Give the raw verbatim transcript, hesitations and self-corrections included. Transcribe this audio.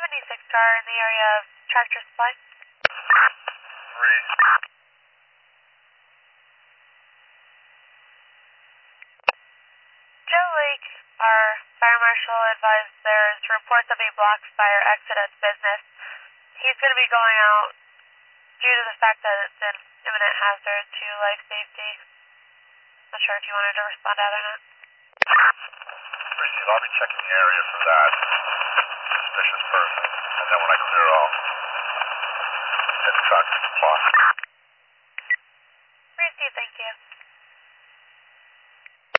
seventy-six car in the area of Tractor Supply. Three. Joe Lake, our fire marshal, advised there's reports of a block fire exit at the business. He's going to be going out due to the fact that it's an imminent hazard to life safety. Not sure if you wanted to respond to that or not. Receive, I'll be checking the area for that suspicious person, and then when I clear off, get the truck, clock.